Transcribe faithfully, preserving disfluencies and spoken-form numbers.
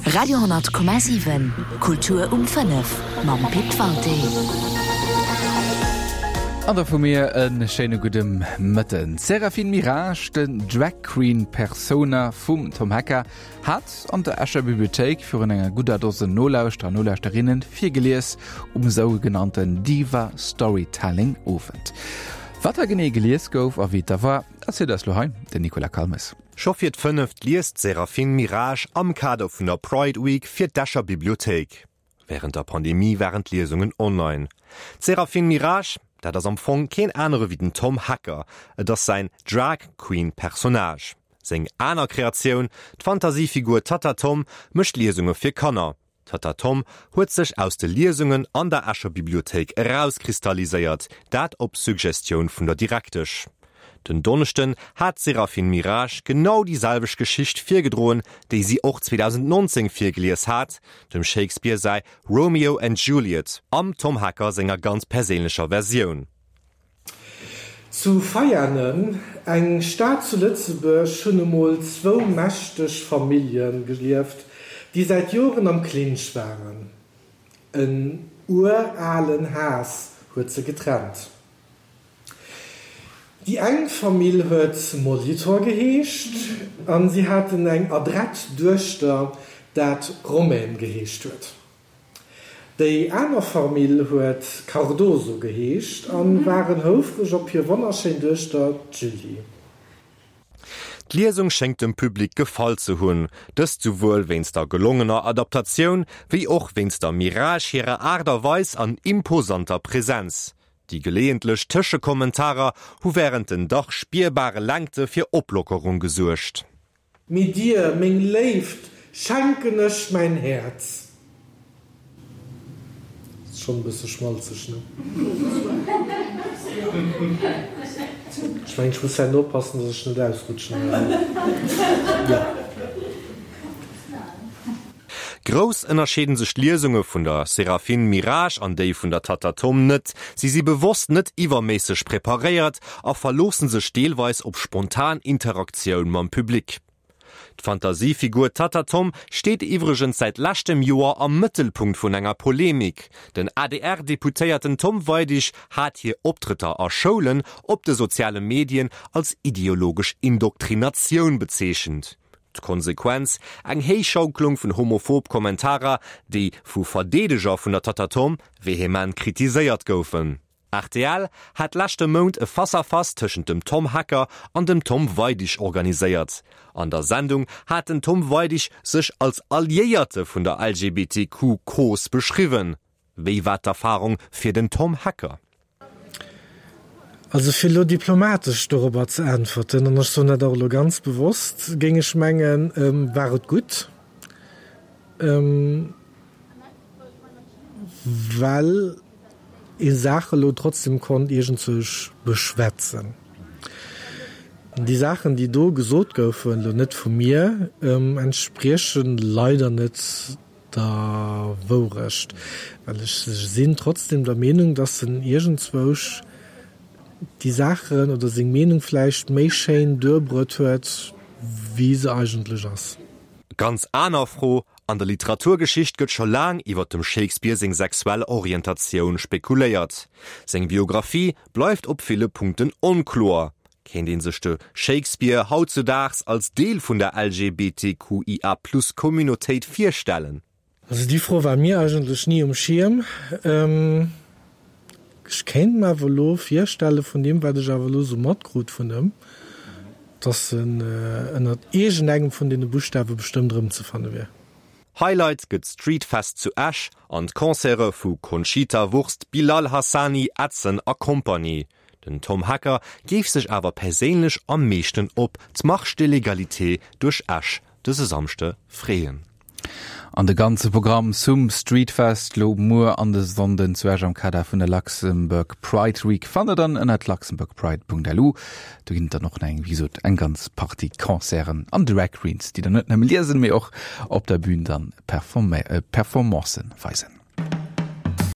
Radio hundert Komma sieben Kultur um fünf Mam Pitt Wante. Ander vu mir en schene gutem Mëtten. Serafin Mirage, den Drag Queen Persona vum Tom Hacker, hat an der Escher Bibliothek fir en enger guter Dose Nolauster Nolauterinnen fir gelees um sogenannten Diva Storytelling ofent. Wat er gene gelees gouf a wie da war, erzählt das Loheim, den Nicola Kalmes. Schoffiert fünft liest Serafin Mirage am Kader vun der Pride Week fir d'Escher Bibliothek. Während der Pandemie waren Lesungen online. Serafin Mirage, da das am Fong kein andere wie den Tom Hacker, das sein Drag Queen Personage. Seng einer Kreation, d'Fantasiefigur Tata Tom, mischt Lesungen für Kanner. Tata Tom huet sich aus de Lesungen an der Escher Bibliothek herauskristallisiert, dat op Suggestion vun der Direktisch. Den Donnersten hat Serafin Mirage genau dieselbech Geschicht firgedrohen, déi sie auch zwanzig neunzehn firgelies hat, dem Shakespeare sei Romeo and Juliet, am Tom Hacker senger ganz persönlicher Version. Zu feiernen eng Staat zu Lützeburg schon einmal zwei mächtig Familien gelieft, die seit Jahren am Clinch waren. Ein uralen Haus huet sie getrennt. Die eng Familie huet Molitor geheescht, an sie hatten eng adrett Duchter, dat Romain geheescht huet. Die andere Familie huet Cardoso geheescht, an waren houfrig op hier wunderschön Duchter Julie. Die Lesung schenkt dem Publikum Gefall zu hunn, das sowohl wenn's der gelungener Adaptation wie auch wenn's der Mirage ihrer Aderweis an imposanter Präsenz. Die gelegentlich Tische Kommentare hu während den Dach spierbare Längte für Oplockerung gesucht. Mit dir, mein Leift, schenken ich mein Herz. Ist schon ein bisschen schmalzig, ne? Ich meine, ich muss ja nur passen, dass ich nicht ausrutschen will. Ja. Gross ënnerscheden sech Lesungen vun der Serafin Mirage an déi vun der Tata Tom net, si sie bewusst net iwwermäßig prepariert, a verlosen se steelweis op spontan Interaktionun mam Publik. D'Fantasiefigur Tata Tom steht iwregens seit lachtem Joer am Mittelpunkt vun enger Polemik. Den A D R-Deputéierten Tom Weidig hat hier Optritter a Scholen op de soziale Medien als ideologisch Indoktrination bezeechend. Konsequenz eng Heischauklung vun homophob Kommentarer, die vu Verdedeger vun der Tata Tom vehement kritiséiert goufen. R T L hat lachte Mount e Fasserfass tschen dem Tom Hacker an dem Tom Weidig organisiert. An der Sendung hat den Tom Weidig sech als Alliierte vun der L G B T Q-Kos beschrieben. Wie wat d'Erfahrung fir den Tom Hacker? Also viel diplomatisch darüber zu antworten, und ich so nicht auch ganz bewusst, ging ich mengen, ähm, war es gut, ähm, weil ich Sache trotzdem konnte irgendwie beschwätzen. Die Sachen, die du gesagt wurden, nicht von mir, ähm, entsprechen leider nicht der Wahrheit. Weil ich, ich bin trotzdem der Meinung, dass in irgendwo die Sachen oder se Meinung vielleicht méi schein durchbrot huet, wie se eigentlich ass. Ganz anerfroh, an der Literaturgeschicht gëtt schon lang iwwer dem Shakespeare seg sexuelle Orientation spekuléiert. Seng Biografie bleibt op viele Punkten unklor. Kennt den sechte Shakespeare hautzudags als Deel vun der L G B T Q I A plus Communityit vierstellen? Also die Frau war mir eigentlich nie um Schirm. Ähm Ich kenne mal wohl vier Stellen von dem, weil ich aber so Mordgrut von dem. Das sind äh, eine Egen von den Buchstaben bestimmt drin zu finden wäre. Highlights gibt Streetfest zu Ash und Konzerte von Conchita Wurst, Bilal Hassani, Atzen a Company. Den Tom Hacker gif sich aber persönlich am meisten op d'Machste Legalität durch Ash, das Samste freien. An de ganze Programm zum Streetfest lo Moor an des Sonden zuerg am Kader vun der Luxemburg Pride Week fannet dann en at luxemburgpride punkt l u. Du ginnt da noch eng wie eng ganz Party Konzeren an Drag Queens, die dann net nem lesen méi och op der Bühne dann Perform- äh, Performancen weisen.